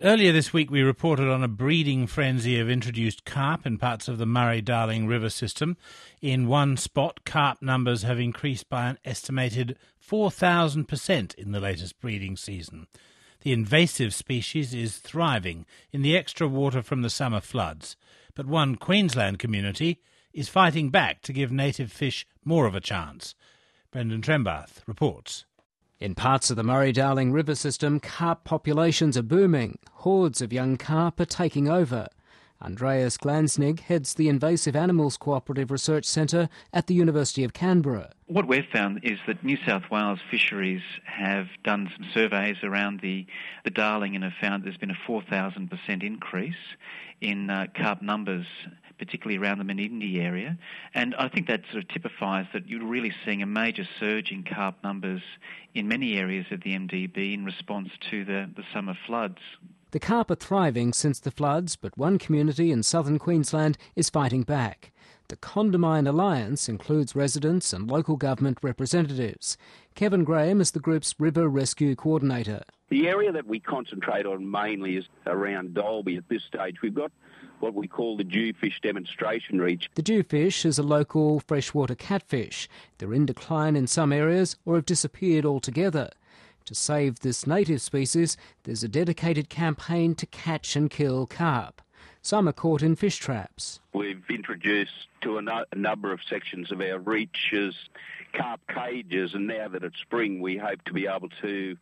Earlier this week we reported on a breeding frenzy of introduced carp in parts of the Murray-Darling River system. In one spot, carp numbers have increased by an estimated 4,000% in the latest breeding season. The invasive species is thriving in the extra water from the summer floods, but one Queensland community is fighting back to give native fish more of a chance. Brendan Trembath reports. In parts of the Murray-Darling River system, carp populations are booming. Hordes of young carp are taking over. Andreas Glansnig heads the Invasive Animals Cooperative Research Centre at the University of Canberra. What we've found is that New South Wales fisheries have done some surveys around the Darling and have found there's been a 4,000% increase in carp numbers, particularly around the Menindee area. And I think that sort of typifies that you're really seeing a major surge in carp numbers in many areas of the MDB in response to the summer floods. The carp are thriving since the floods, but one community in southern Queensland is fighting back. The Condamine Alliance includes residents and local government representatives. Kevin Graham is the group's River Rescue Coordinator. The area that we concentrate on mainly is around Dalby at this stage. We've got what we call the Jewfish Demonstration Reach. The Jewfish is a local freshwater catfish. They're in decline in some areas or have disappeared altogether. To save this native species, there's a dedicated campaign to catch and kill carp. Some are caught in fish traps. We've introduced to a number of sections of our reaches carp cages, and now that it's spring, we hope to be able to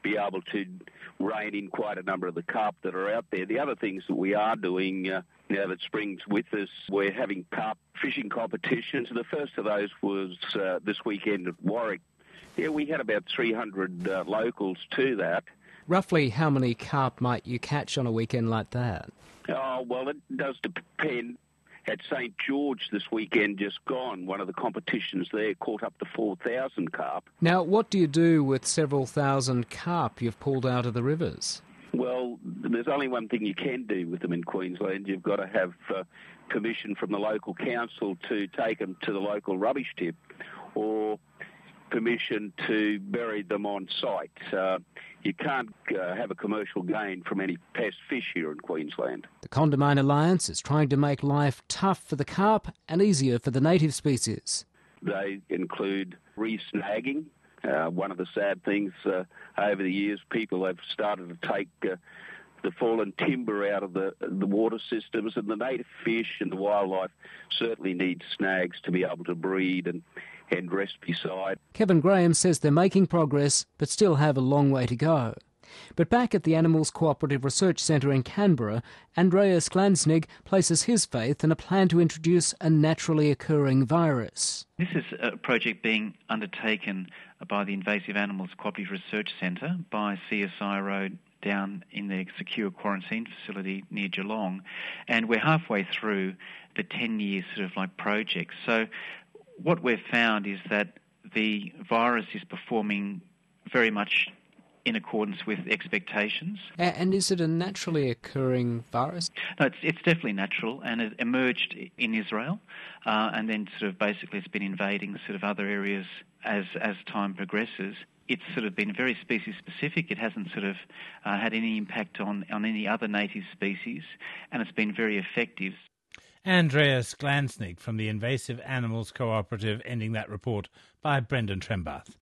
rein in quite a number of the carp that are out there. The other things that we are doing now that spring's with us, we're having carp fishing competitions. The first of those was this weekend at Warwick. Yeah, we had about 300 locals to that. Roughly how many carp might you catch on a weekend like that? Oh, well, it does depend. At St George this weekend just gone, one of the competitions there caught up to 4,000 carp. Now, what do you do with several thousand carp you've pulled out of the rivers? Well, there's only one thing you can do with them in Queensland. You've got to have permission from the local council to take them to the local rubbish tip, or permission to bury them on site. You can't have a commercial gain from any past fish here in Queensland. The Condamine Alliance is trying to make life tough for the carp and easier for the native species. They include re-snagging. One of the sad things over the years, people have started to take the fallen timber out of the water systems, and the native fish and the wildlife certainly need snags to be able to breed and rest beside. Kevin Graham says they're making progress, but still have a long way to go. But back at the Animals Cooperative Research Centre in Canberra, Andreas Glansnig places his faith in a plan to introduce a naturally occurring virus. This is a project being undertaken by the Invasive Animals Cooperative Research Centre by CSIRO down in the secure quarantine facility near Geelong, and we're halfway through the 10-year project. So what we've found is that the virus is performing very much in accordance with expectations. And is it a naturally occurring virus? No, it's definitely natural, and it emerged in Israel, and then basically it's been invading other areas as time progresses. It's been very species specific. It hasn't had any impact on any other native species, and it's been very effective. Andreas Glansnig from the Invasive Animals Cooperative, ending that report by Brendan Trembath.